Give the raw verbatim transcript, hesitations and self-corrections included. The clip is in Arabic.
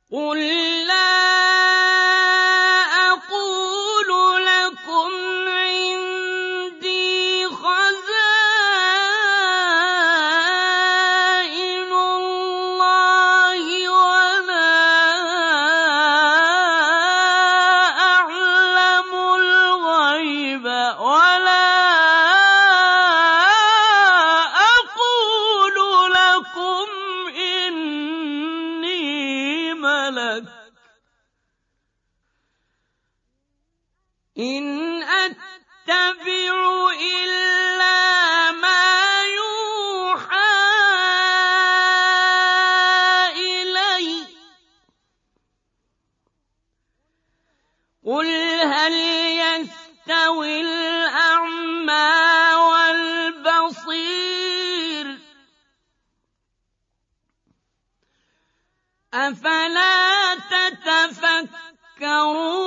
قُل لَّا أَقُولُ لَكُمْ عِندِي خَزَائِنُ اللَّهِ وَلَا أَعْلَمُ الْغَيْبَ وَلَا أَقُولُ لَكُمْ إِنِّي مَلَكٌ ۖ إِنْ أَتَّبِعُ إِلَّا مَا يُوحَىٰ إِلَيَّ ۚ قُلْ هَلْ يَسْتَوِي الْأَعْمَىٰ وَالْبَصِيرُ ۚ أَفَلَا تَتَفَكَّرُونَ